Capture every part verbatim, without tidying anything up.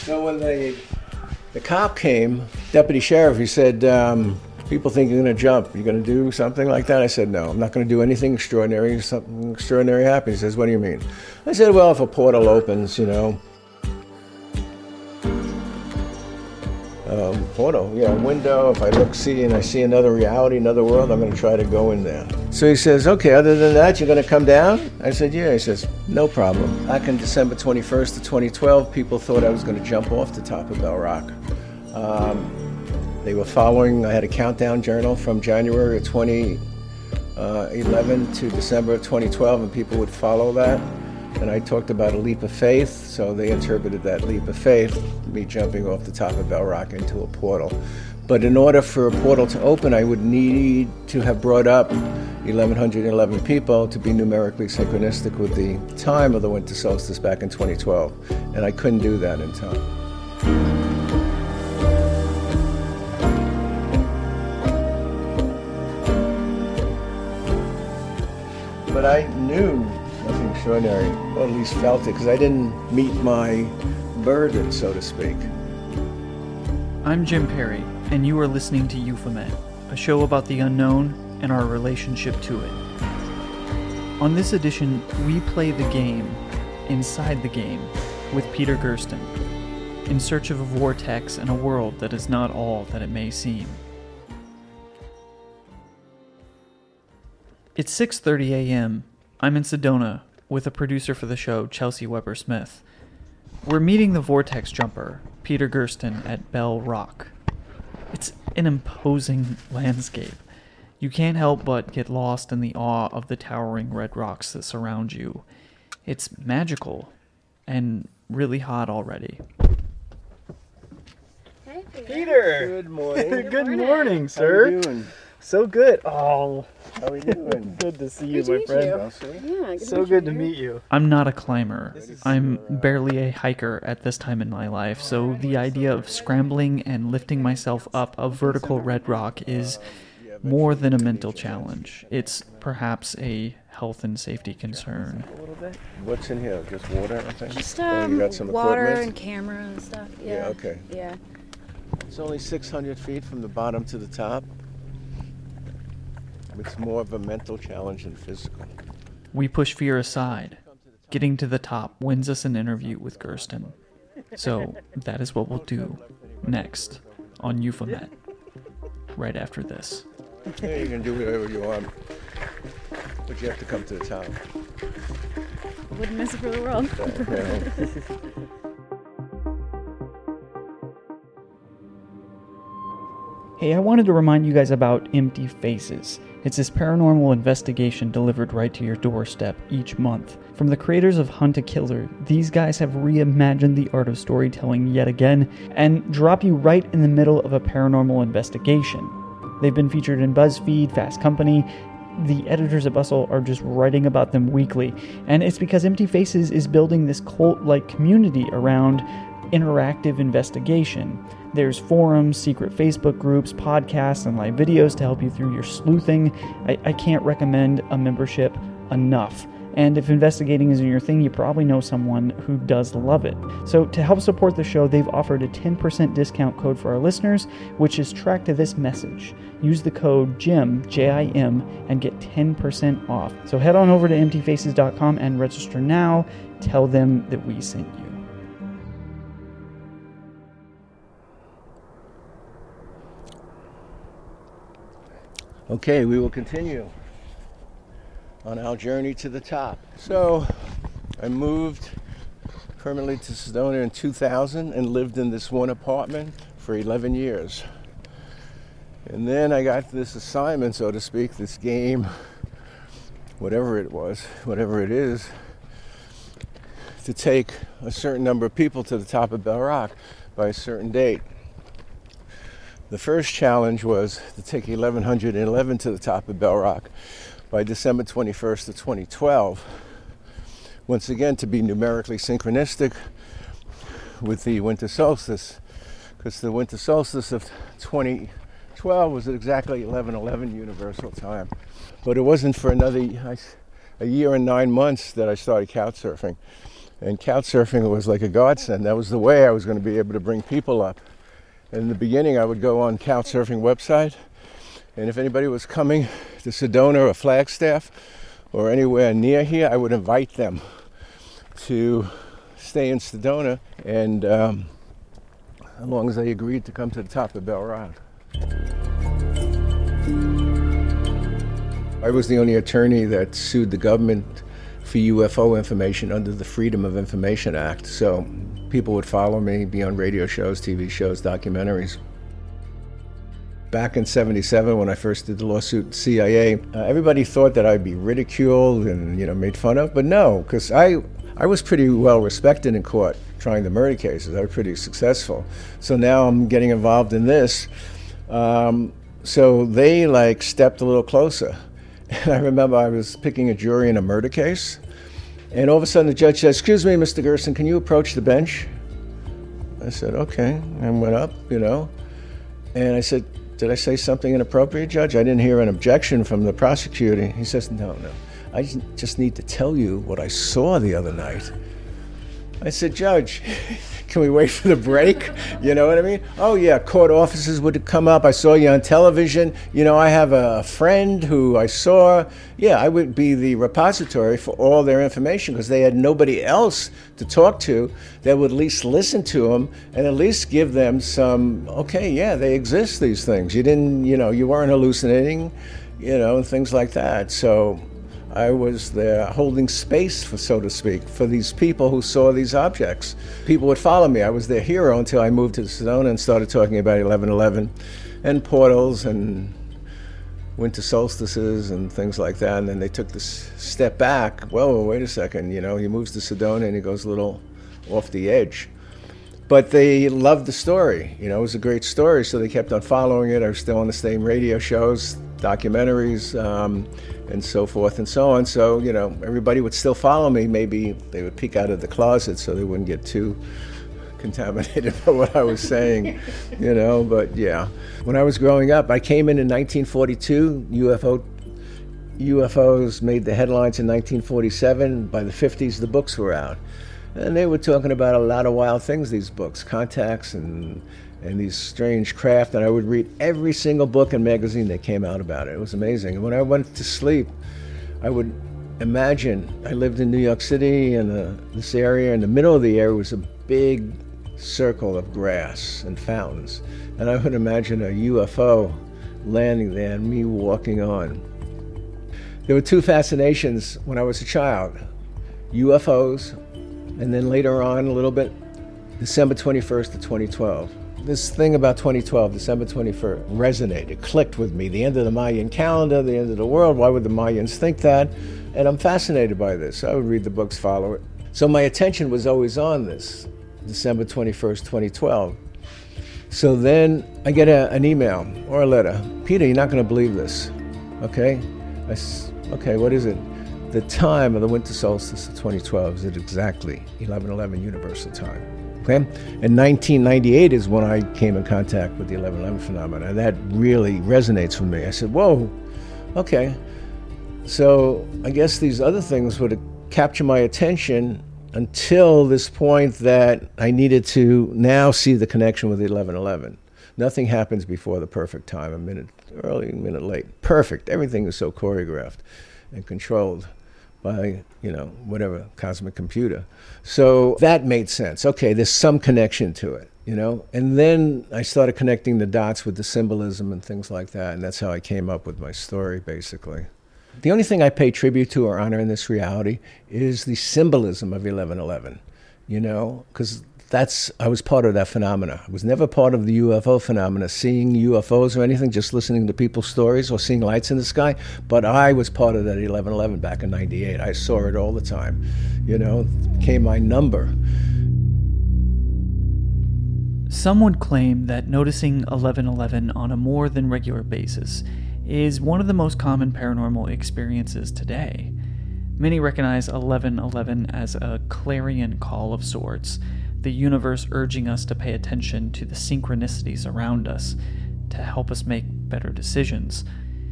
So when the, the cop came, deputy sheriff, he said, um, people think you're going to jump. You're going to do something like that? I said, no, I'm not going to do anything extraordinary. Something extraordinary happened. He says, what do you mean? I said, well, if a portal opens, you know. Um, portal, yeah, window. If I look, see, and I see another reality, another world, I'm going to try to go in there. So he says, okay, other than that, you're going to come down? I said, yeah. He says, no problem. Back on December twenty-first of twenty twelve, people thought I was going to jump off the top of Bell Rock. Um, they were following, I had a countdown journal from January of twenty eleven to December of twenty twelve, and people would follow that. And I talked about a leap of faith, so they interpreted that leap of faith, me jumping off the top of Bell Rock into a portal. But in order for a portal to open, I would need to have brought up eleven eleven people to be numerically synchronistic with the time of the winter solstice back in twenty twelve. And I couldn't do that in time. But I knew nothing extraordinary, or at least felt it, because I didn't meet my burden, so to speak. I'm Jim Perry, and you are listening to Euphomet, a show about the unknown and our relationship to it. On this edition, we play the game, inside the game, with Peter Gersten, in search of a vortex and a world that is not all that it may seem. It's six thirty a.m. I'm in Sedona with a producer for the show, Chelsea Weber-Smith. We're meeting the vortex jumper, Peter Gersten, at Bell Rock. It's an imposing landscape. You can't help but get lost in the awe of the towering red rocks that surround you. It's magical and really hot already. Hey, Peter. Peter! Good morning. Good, Good morning, morning. sir. How you doing? So good. Oh, How are you doing? good to see you, Good to my meet friend. you. Well, see? Yeah, good So meet good you. to meet you. I'm not a climber. is I'm your, uh, barely a hiker at this time in my life, so the idea of scrambling and lifting myself up a vertical red rock is more than a mental challenge. It's perhaps a health and safety concern. A little bit. What's in here? Just water, I think? Just Oh, um, you got some water equipment? and camera and stuff. Yeah. Yeah, okay. Yeah. It's only six hundred feet from the bottom to the top. It's more of a mental challenge than physical. We push fear aside. Getting to the top wins us an interview with Gersten. So that is what we'll do next on Euphomet, right after this. Yeah, you can do whatever you want, but you have to come to the top. Wouldn't miss it for the world. So, you know. Hey, I wanted to remind you guys about Empty Faces. It's this paranormal investigation delivered right to your doorstep each month. From the creators of Hunt a Killer, these guys have reimagined the art of storytelling yet again and drop you right in the middle of a paranormal investigation. They've been featured in BuzzFeed, Fast Company. The editors at Bustle are just writing about them weekly, and it's because Empty Faces is building this cult-like community around interactive investigation. There's forums, secret Facebook groups, podcasts, and live videos to help you through your sleuthing. I, I can't recommend a membership enough. And if investigating isn't your thing, you probably know someone who does love it. So to help support the show, they've offered a ten percent discount code for our listeners, which is tracked to this message. Use the code JIM, J I M, and get ten percent off. So head on over to empty faces dot com and register now. Tell them that we sent you. Okay, we will continue on our journey to the top. So, I moved permanently to Sedona in two thousand and lived in this one apartment for eleven years. And then I got this assignment, so to speak, this game, whatever it was, whatever it is, to take a certain number of people to the top of Bell Rock by a certain date. The first challenge was to take eleven eleven to the top of Bell Rock by December twenty-first of twenty twelve. Once again, to be numerically synchronistic with the winter solstice, because the winter solstice of twenty twelve was at exactly eleven eleven universal time. But it wasn't for another a year and nine months that I started couch surfing. And couch surfing was like a godsend. That was the way I was going to be able to bring people up. In the beginning, I would go on couch surfing website, and if anybody was coming to Sedona or Flagstaff or anywhere near here, I would invite them to stay in Sedona, and um, as long as they agreed to come to the top of Bell Rock. I was the only attorney that sued the government for U F O information under the Freedom of Information Act. So people would follow me, be on radio shows, T V shows, documentaries. Back in seventy-seven, when I first did the lawsuit with C I A, uh, everybody thought that I'd be ridiculed and, you know, made fun of, but no, because I, I was pretty well respected in court trying the murder cases. I was pretty successful. So now I'm getting involved in this. Um, so they like stepped a little closer. And I remember I was picking a jury in a murder case, and all of a sudden the judge says, "Excuse me, Mister Gerson, can you approach the bench?" I said, "Okay," and went up, you know, and I said, "Did I say something inappropriate, Judge?" I didn't hear an objection from the prosecutor. He says, "No, no, I just need to tell you what I saw the other night." I said, "Judge, can we wait for the break?" You know what I mean? "Oh yeah, court officers would come up. I saw you on television. You know, I have a friend who I saw." Yeah, I would be the repository for all their information because they had nobody else to talk to that would at least listen to them and at least give them some, okay, yeah, they exist, these things. You didn't, you know, you weren't hallucinating, you know, and things like that. So I was there holding space, for so to speak, for these people who saw these objects. People would follow me. I was their hero until I moved to Sedona and started talking about eleven eleven and portals and winter solstices and things like that. And then they took this step back. Well, wait a second, you know, he moves to Sedona and he goes a little off the edge. But they loved the story. You know, it was a great story, so they kept on following it. I was still on the same radio shows, documentaries, um, and so forth and so on. So, you know, everybody would still follow me. Maybe they would peek out of the closet so they wouldn't get too contaminated by what I was saying, you know, but yeah. When I was growing up, I came in in nineteen forty-two. U F O, U F Os made the headlines in nineteen forty-seven. By the fifties, the books were out. And they were talking about a lot of wild things, these books, contacts and and these strange craft, and I would read every single book and magazine that came out about it. It was amazing. And when I went to sleep, I would imagine, I lived in New York City, and uh, this area, in the middle of the area was a big circle of grass and fountains. And I would imagine a U F O landing there and me walking on. There were two fascinations when I was a child, U F Os, and then later on a little bit, December twenty-first of twenty twelve. This thing about twenty twelve, December twenty-first, resonated, clicked with me. The end of the Mayan calendar, the end of the world. Why would the Mayans think that? And I'm fascinated by this. I would read the books, follow it. So my attention was always on this, December twenty-first, twenty twelve. So then I get a, an email or a letter. "Peter, you're not going to believe this." Okay? I s- okay, what is it? The time of the winter solstice of twenty twelve is at exactly eleven eleven Universal Time. Okay? And nineteen ninety-eight is when I came in contact with the eleven eleven phenomena. And that really resonates with me. I said, whoa, okay. So I guess these other things would capture my attention until this point that I needed to now see the connection with the eleven eleven. Nothing happens before the perfect time, a minute early, a minute late. Perfect. Everything is so choreographed and controlled by, you know, whatever, cosmic computer. So that made sense. Okay, there's some connection to it, you know? And then I started connecting the dots with the symbolism and things like that, and that's how I came up with my story, basically. The only thing I pay tribute to or honor in this reality is the symbolism of eleven eleven, you know? Because that's, I was part of that phenomena. I was never part of the U F O phenomena, seeing U F Os or anything, just listening to people's stories or seeing lights in the sky. But I was part of that eleven eleven back in ninety-eight. I saw it all the time. You know, it became my number. Some would claim that noticing eleven eleven on a more than regular basis is one of the most common paranormal experiences today. Many recognize eleven eleven as a clarion call of sorts, the universe urging us to pay attention to the synchronicities around us to help us make better decisions.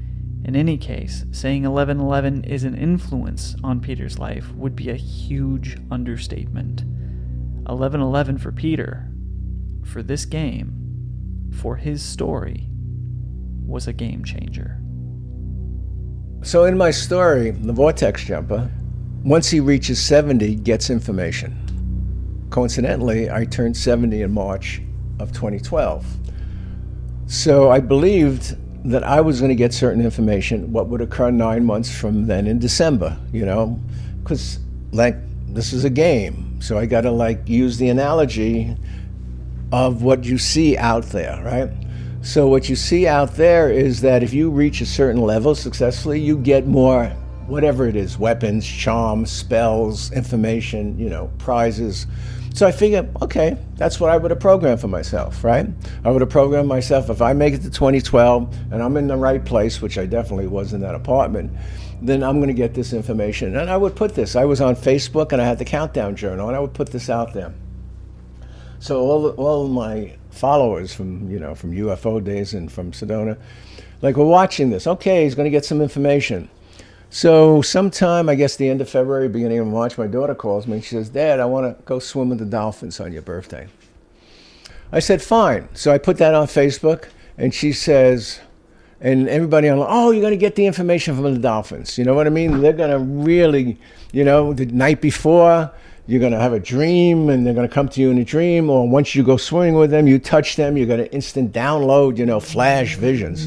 In any case, saying eleven eleven is an influence on Peter's life would be a huge understatement. eleven eleven for Peter, for this game, for his story, was a game changer. So in my story, the Vortex Jumper, once he reaches seventy, gets information. Coincidentally, I turned seventy in March of twenty twelve. So I believed that I was going to get certain information, what would occur nine months from then in December, you know, because like this is a game. So I got to like use the analogy of what you see out there, right? So what you see out there is that if you reach a certain level successfully, you get more, whatever it is, weapons, charms, spells, information, you know, prizes. So I figured, okay, that's what I would have programmed for myself, right? I would have programmed myself, if I make it to twenty twelve and I'm in the right place, which I definitely was in that apartment, then I'm going to get this information. And I would put this, I was on Facebook and I had the Countdown Journal, and I would put this out there. So all all my followers from, you know, from U F O days and from Sedona, like, we're watching this. Okay, he's going to get some information. So sometime, I guess the end of February, beginning of March, my daughter calls me and she says, Dad, I want to go swim with the dolphins on your birthday. I said, fine. So I put that on Facebook, and she says, and everybody on, oh, you're going to get the information from the dolphins. You know what I mean? They're going to really, you know, the night before, you're going to have a dream, and they're going to come to you in a dream, or once you go swimming with them, you touch them, you're going to instant download, you know, flash visions.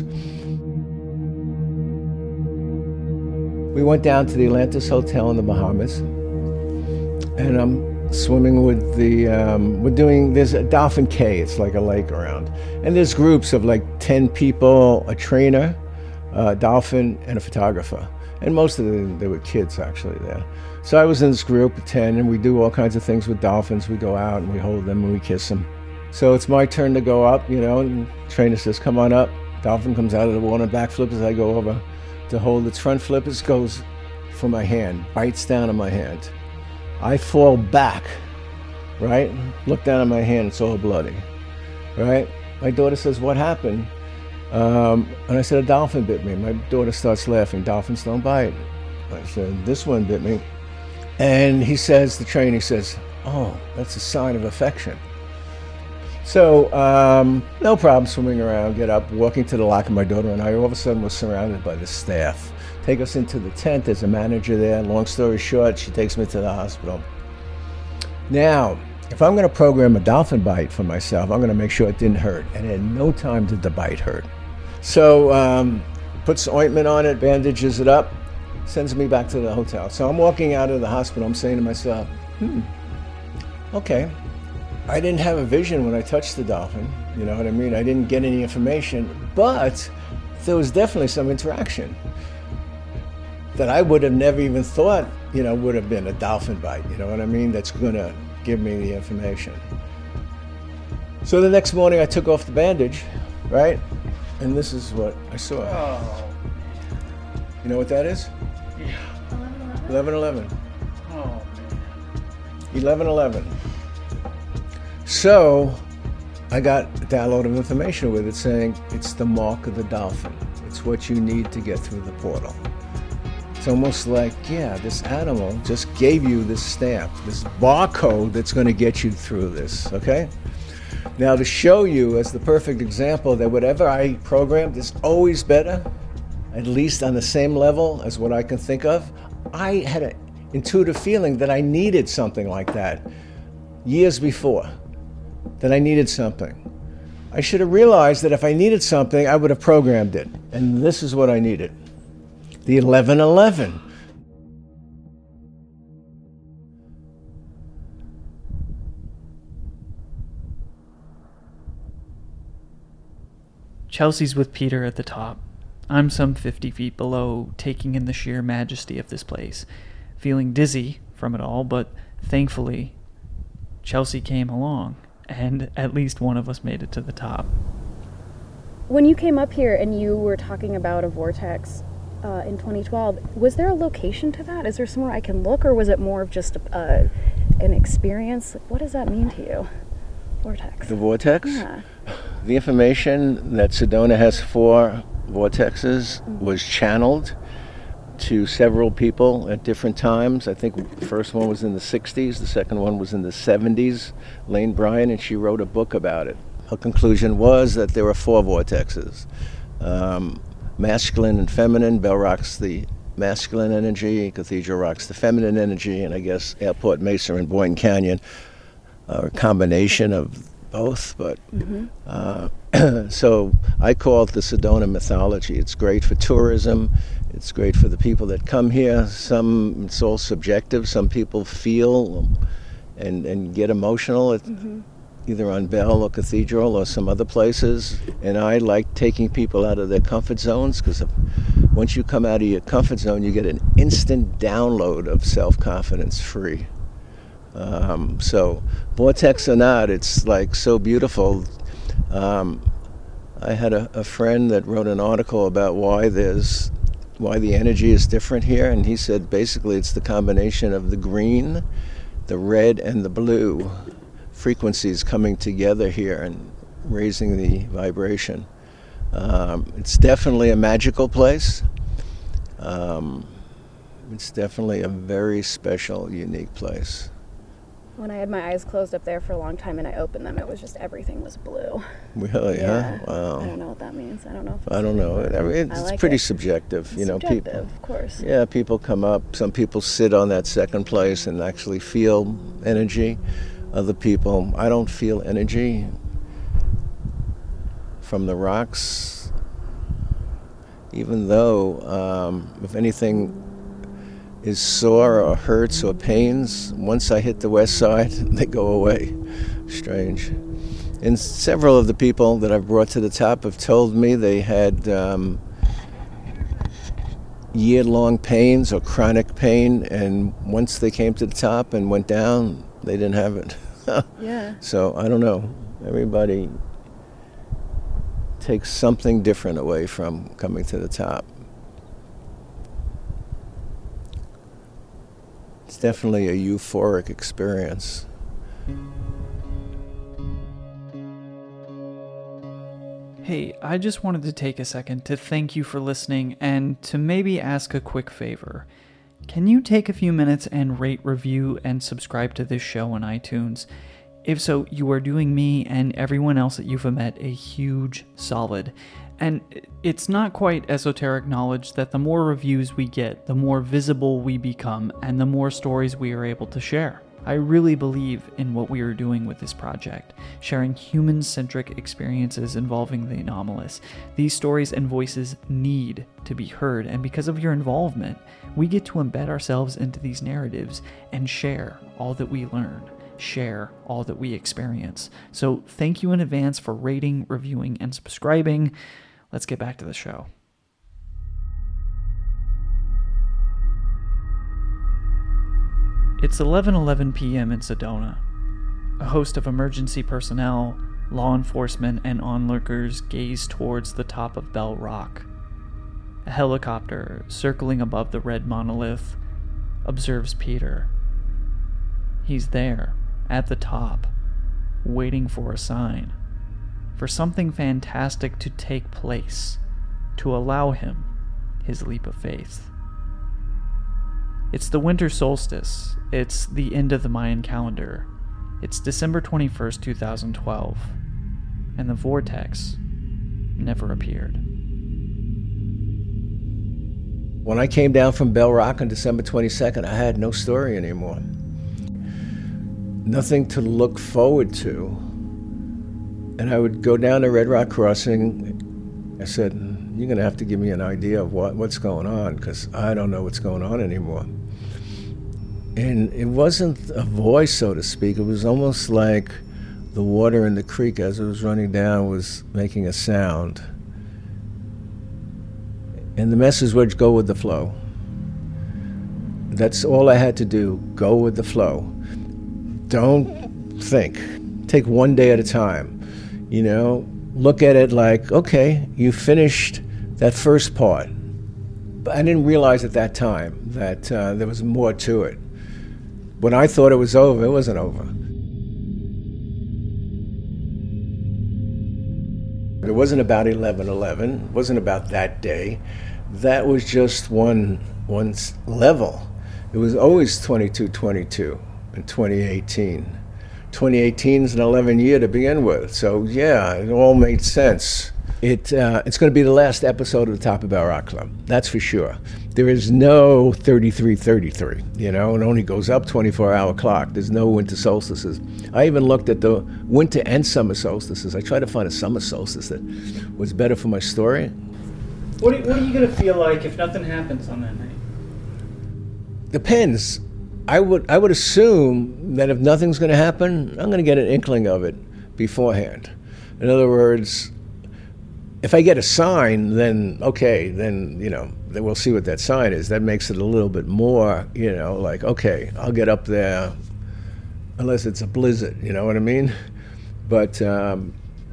We went down to the Atlantis Hotel in the Bahamas, and I'm swimming with the, um, we're doing, there's a Dolphin Cay, it's like a lake around. And there's groups of like ten people, a trainer, a dolphin, and a photographer. And most of them, they were kids actually there. So I was in this group of ten, and we do all kinds of things with dolphins. We go out and we hold them and we kiss them. So it's my turn to go up, you know, and the trainer says, come on up. Dolphin comes out of the water, backflip as I go over to hold its front flippers, goes for my hand, bites down on my hand. I fall back, right? Look down at my hand, it's all bloody, right? My daughter says, what happened? Um, and I said, a dolphin bit me. My daughter starts laughing, dolphins don't bite. I said, this one bit me. And he says, the trainer says, oh, that's a sign of affection. So, um, no problem swimming around, get up, walking to the locker, my daughter and I all of a sudden was surrounded by the staff. Take us into the tent, there's a manager there. Long story short, she takes me to the hospital. Now, if I'm gonna program a dolphin bite for myself, I'm gonna make sure it didn't hurt. And at no time did the bite hurt. So, um, puts ointment on it, bandages it up, sends me back to the hotel. So I'm walking out of the hospital, I'm saying to myself, hmm, okay. I didn't have a vision when I touched the dolphin, you know what I mean? I didn't get any information, but there was definitely some interaction that I would have never even thought, you know, would have been a dolphin bite, you know what I mean? That's gonna give me the information. So the next morning I took off the bandage, right? And this is what I saw. Oh. You know what that is? Yeah. eleven eleven. Oh, man. eleven eleven. So I got a download of information with it saying it's the mark of the dolphin. It's what you need to get through the portal. It's almost like, yeah, this animal just gave you this stamp, this barcode that's going to get you through this, okay? Now to show you as the perfect example that whatever I programmed is always better, at least on the same level as what I can think of, I had an intuitive feeling that I needed something like that years before. That I needed something. I should have realized that if I needed something, I would have programmed it. And this is what I needed. The eleven eleven. Chelsea's with Peter at the top. I'm some fifty feet below, taking in the sheer majesty of this place, feeling dizzy from it all, but thankfully, Chelsea came along. And at least one of us made it to the top. When you came up here and you were talking about a vortex uh, in twenty twelve, was there a location to that? Is there somewhere I can look, or was it more of just a, uh, an experience? What does that mean to you, vortex? The vortex? Yeah. The information that Sedona has for vortexes was channeled to several people at different times. I think the first one was in the sixties, the second one was in the seventies, Lane Bryant, and she wrote a book about it. Her conclusion was that there were four vortexes. Um, masculine and feminine. Bell rocks the masculine energy, Cathedral rocks the feminine energy, and I guess Airport Mesa and Boynton Canyon are a combination of both. But Mm-hmm. uh, so I call it the Sedona mythology. It's great for tourism. It's great for the people that come here. Some, it's all subjective. Some people feel and, and get emotional at, Mm-hmm. either on Bell or Cathedral or some other places. And I like taking people out of their comfort zones, because once you come out of your comfort zone, you get an instant download of self-confidence free. Um, so vortex or not, it's like so beautiful. Um, I had a, a friend that wrote an article about why there's why the energy is different here, and he said basically it's the combination of the green, the red, and the blue frequencies coming together here and raising the vibration. Um, it's definitely a magical place. Um, it's definitely a very special, unique place. When I had my eyes closed up there for a long time and I opened them, it was just everything was blue. Really, Yeah. huh? Wow. I don't know what that means. I don't know. If I don't know. I mean, it's I like pretty it. subjective, It's you know. subjective, People, of course. yeah, people come up. Some people sit on that second place and actually feel energy. Other people, I don't feel energy from the rocks, even though, um, if anything is sore or hurts or pains, once I hit the west side, they go away. Strange. And several of the people that I've brought to the top have told me they had um, year-long pains or chronic pain, and once they came to the top and went down, they didn't have it. Yeah. So I don't know. Everybody takes something different away from coming to the top. It's definitely a euphoric experience. Hey, I just wanted to take a second to thank you for listening and to maybe ask a quick favor. Can you take a few minutes and rate, review, and subscribe to this show on iTunes? If so, you are doing me and everyone else that you've met a huge solid. And it's not quite esoteric knowledge that the more reviews we get, the more visible we become, and the more stories we are able to share. I really believe in what we are doing with this project, sharing human-centric experiences involving the anomalous. These stories and voices need to be heard, and because of your involvement, we get to embed ourselves into these narratives and share all that we learn, share all that we experience. So thank you in advance for rating, reviewing, and subscribing. Let's get back to the show. It's eleven eleven p.m. in Sedona. A host of emergency personnel, law enforcement, and onlookers gaze towards the top of Bell Rock. A helicopter, circling above the red monolith, observes Peter. He's there, at the top, waiting for a sign, for something fantastic to take place, to allow him his leap of faith. It's the winter solstice. It's the end of the Mayan calendar. It's December twenty-first, two thousand twelve, and the vortex never appeared. When I came down from Bell Rock on December twenty-second, I had no story anymore. Nothing to look forward to. And I would go down to Red Rock Crossing. I said, you're going to have to give me an idea of what, what's going on, because I don't know what's going on anymore. And it wasn't a voice, so to speak. It was almost like the water in the creek as it was running down was making a sound. And the message was, go with the flow. That's all I had to do, go with the flow. Don't think. Take one day at a time. You know, look at it like, okay, you finished that first part. But I didn't realize at that time that uh, there was more to it. When I thought it was over, it wasn't over. It wasn't about eleven eleven, it wasn't about that day. That was just one, one level. It was always twenty-two twenty-two in twenty eighteen. twenty eighteen is an eleven year to begin with, so yeah, it all made sense. It uh, it's going to be the last episode of the Top of Bell Rock Club, that's for sure. There is no thirty-three thirty-three, you know, it only goes up twenty-four hour clock. There's no winter solstices. I even looked at the winter and summer solstices. I tried to find a summer solstice that was better for my story. What are, what are you going to feel like if nothing happens on that night? Depends. I would I would assume that if nothing's going to happen, I'm going to get an inkling of it beforehand. In other words, if I get a sign, then okay, then, you know, then we'll see what that sign is. That makes it a little bit more, you know, like, okay, I'll get up there unless it's a blizzard, you know what I mean? But um,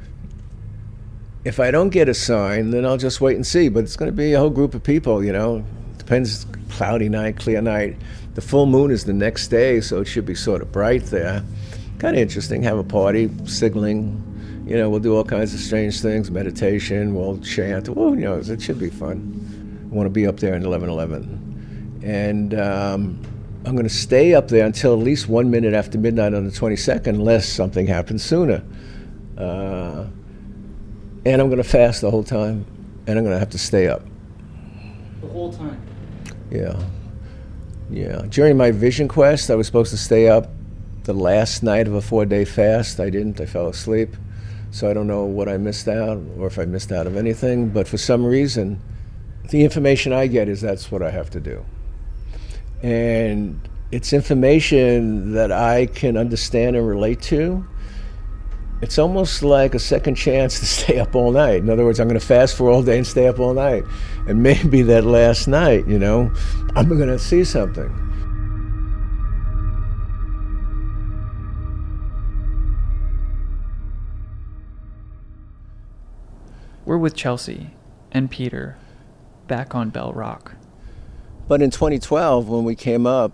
if I don't get a sign, then I'll just wait and see. But it's going to be a whole group of people, you know. Depends, cloudy night, clear night. The full moon is the next day, so it should be sort of bright there. Kind of interesting, have a party, signaling. You know, we'll do all kinds of strange things, meditation, we'll chant. Well, you know, it should be fun. I want to be up there in eleven eleven. And um, I'm going to stay up there until at least one minute after midnight on the twenty-second, unless something happens sooner. Uh, and I'm going to fast the whole time, and I'm going to have to stay up. The whole time? Yeah. Yeah. During my vision quest, I was supposed to stay up the last night of a four-day fast. I didn't. I fell asleep. So I don't know what I missed out or if I missed out of anything. But for some reason, the information I get is that's what I have to do. And it's information that I can understand and relate to. It's almost like a second chance to stay up all night. In other words, I'm going to fast for all day and stay up all night. And maybe that last night, you know, I'm going to see something. We're with Chelsea and Peter back on Bell Rock. But in twenty twelve, when we came up,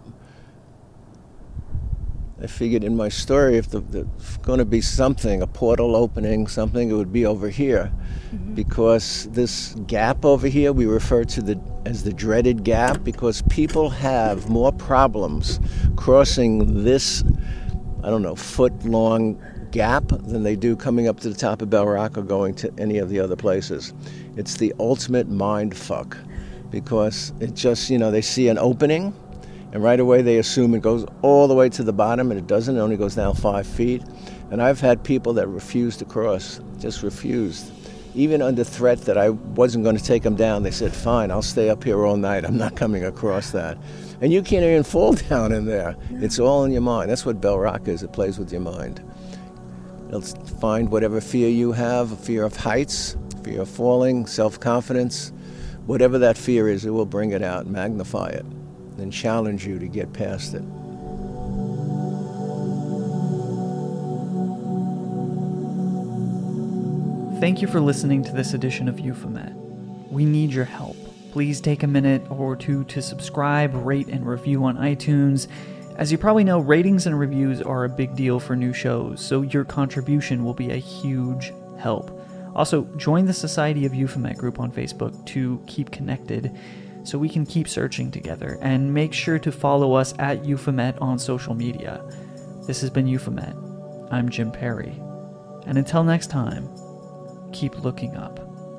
I figured in my story, if the, there's going to be something, a portal opening, something, it would be over here. Mm-hmm. Because this gap over here, we refer to the as the dreaded gap, because people have more problems crossing this, I don't know, foot-long gap than they do coming up to the top of Bell Rock or going to any of the other places. It's the ultimate mind fuck, because it just, you know, they see an opening, and right away they assume it goes all the way to the bottom, and it doesn't. It only goes down five feet. And I've had people that refused to cross, just refused. Even under threat that I wasn't going to take them down, they said, fine, I'll stay up here all night. I'm not coming across that. And you can't even fall down in there. No. It's all in your mind. That's what Bell Rock is. It plays with your mind. It'll find whatever fear you have, a fear of heights, fear of falling, self-confidence. Whatever that fear is, it will bring it out, magnify it, and challenge you to get past it. Thank you for listening to this edition of Euphomet. We need your help. Please take a minute or two to subscribe, rate, and review on iTunes. As you probably know, ratings and reviews are a big deal for new shows, so your contribution will be a huge help. Also, join the Society of Euphomet group on Facebook to keep connected so we can keep searching together, and make sure to follow us at Euphomet on social media. This has been Euphomet. I'm Jim Perry, and until next time, keep looking up.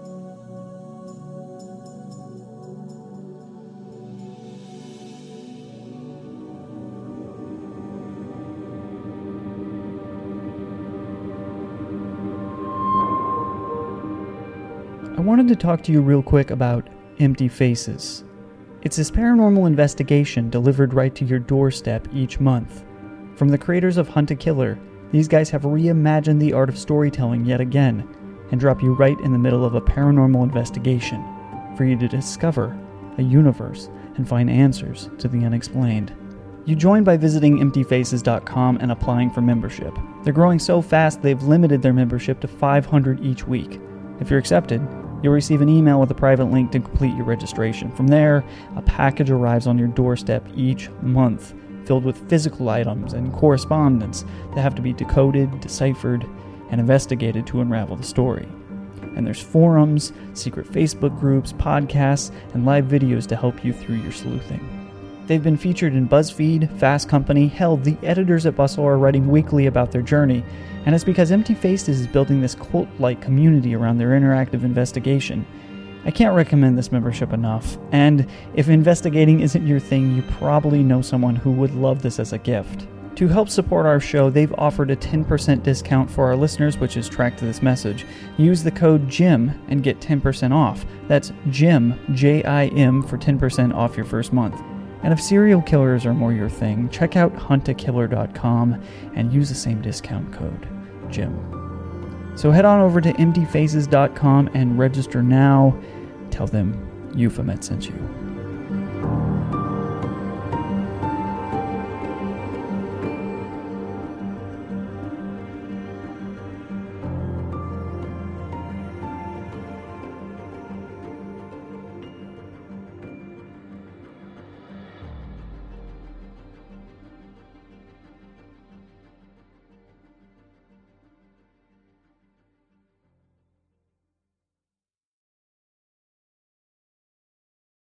I wanted to talk to you real quick about Empty Faces. It's this paranormal investigation delivered right to your doorstep each month. From the creators of Hunt a Killer, these guys have reimagined the art of storytelling yet again, and drop you right in the middle of a paranormal investigation for you to discover a universe and find answers to the unexplained. You join by visiting empty faces dot com and applying for membership. They're growing so fast they've limited their membership to five hundred each week. If you're accepted, you'll receive an email with a private link to complete your registration. From there, a package arrives on your doorstep each month, filled with physical items and correspondence that have to be decoded, deciphered, and investigated to unravel the story. And there's forums, secret Facebook groups, podcasts, and live videos to help you through your sleuthing. They've been featured in BuzzFeed, Fast Company, hell, the editors at Bustle are writing weekly about their journey, and it's because Empty Faces is building this cult-like community around their interactive investigation. I can't recommend this membership enough, and if investigating isn't your thing, you probably know someone who would love this as a gift. To help support our show, they've offered a ten percent discount for our listeners, which is tracked to this message. Use the code JIM and get ten percent off. That's JIM, J I M, for ten percent off your first month. And if serial killers are more your thing, check out hunt a killer dot com and use the same discount code, JIM. So head on over to empty faces dot com and register now. Tell them Euphomet sent you.